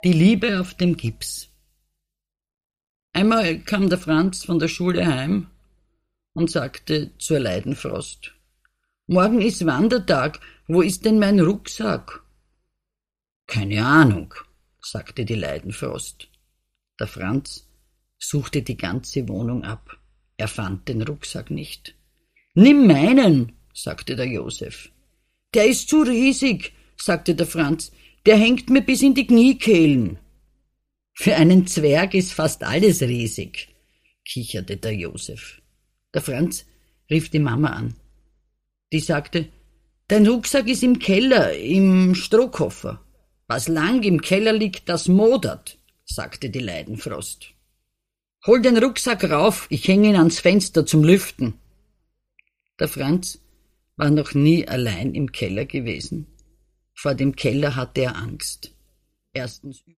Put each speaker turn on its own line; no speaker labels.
Die Liebe auf dem Gips. Einmal kam der Franz von der Schule heim und sagte zur Leidenfrost: »Morgen ist Wandertag, wo ist denn mein Rucksack?« »Keine Ahnung«, sagte die Leidenfrost. Der Franz suchte die ganze Wohnung ab. Er fand den Rucksack nicht. »Nimm meinen«, sagte der Josef. »Der ist zu riesig«, sagte der Franz. »Der hängt mir bis in die Kniekehlen.« »Für einen Zwerg ist fast alles riesig«, kicherte der Josef. Der Franz rief die Mama an. Die sagte: »Dein Rucksack ist im Keller, im Strohkoffer.« »Was lang im Keller liegt, das modert«, sagte die Leidenfrost. »Hol den Rucksack rauf, ich hänge ihn ans Fenster zum Lüften.« Der Franz war noch nie allein im Keller gewesen. Vor dem Keller hatte er Angst. Erstens